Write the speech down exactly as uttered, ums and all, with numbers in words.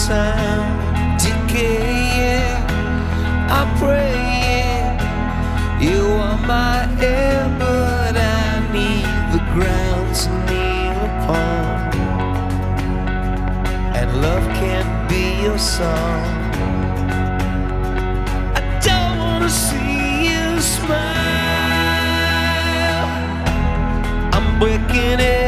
time decaying. I pray, yeah, you are my air, but I need the ground to kneel upon, and love can't be your song. I don't wanna see you smile. I'm breaking it.